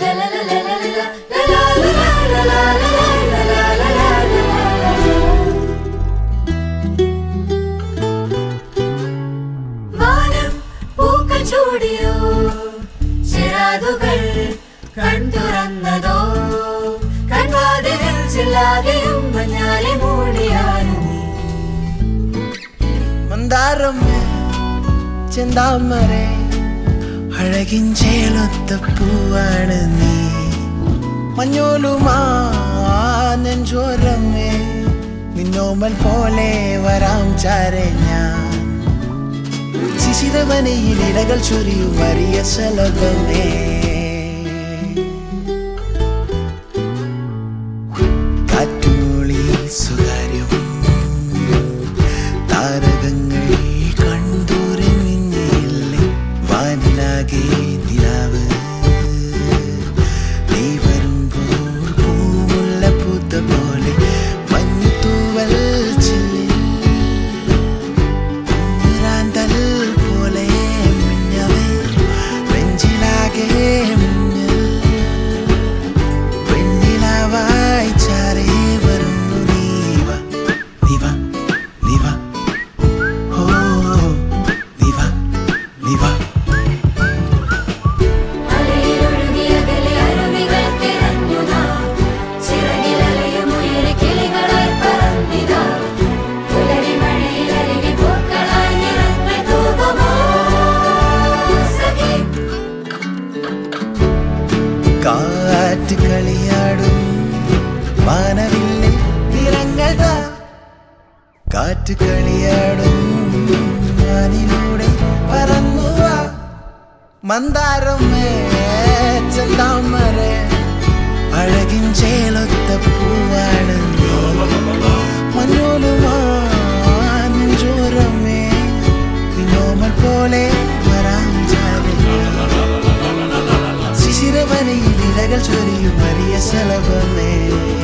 വാനം പൂക്കൾ ചൂടിയോ, ചിറാതുകൾ കൺതുറന്നതോ, കൺവാതിലിൽ ചില്ലാതെയും മഞ്ഞാലെ മൂടിയാലും മന്ദാരമേ ചെന്താമരേ അഴകിൻ ചേലൊത്ത പൂവാണ് നീ. മഞ്ഞോലുമാ നെഞ്ചോരമേ നിന്നോമൽ പോലെ വരാം ചാരെ ഞാൻ. ശിശിരവനയിൽ ഇലകൾ ചൊരിയും വലിയ ശലഭമേ. കാറ്റുമൂളി സുതാര്യം താരകങ്ങൾ കണ്ടുറങ്ങില്ലേ. വാനിലാകെ നിലാവ് നീ വരുമ്പോൾ പൂമുള്ള പൂത്ത പോലെ മഞ്ഞുതൂവൽ ചില്ലിൽ കുഞ്ഞിരാന്തൽ പോലെ മിന്നവേ നെഞ്ചിലാകെ മിന്നൽ. വെണ്ണിലാവായി ചാരേ വരുന്നു നീവ നീവ നീവ ഓ നീവ നീവ. അലയിലൊഴുകിയകലെ അരുവികൾ തിരഞ്ഞുതാ, ചിറകിലലയുമുയരെ കിളികളായി പറന്നിതാ. പുലരി മഴയിലരികെ പൂക്കളായി നിറങ്ങൾ തൂകുമോ സഖി. കാറ്റ് കളിയാടും വാനവില്ലിൽ നിറങ്ങൾ താ. കാറ്റ് കളിയാടും വാനിലൂടെ പറന്നു വാ. മന്ദാരമേ ചെന്താമരേ അഴകിൻ ചേലൊത്ത പൂവാണ് നീ. മഞ്ഞോലുമാ നെഞ്ചോരമേ നിന്നോമൽ പോലെ വരാം ചാരെ. ശിശിരവനയിൽ ഇലകൾ ചൊരിയും വലിയ ശലഭമേ.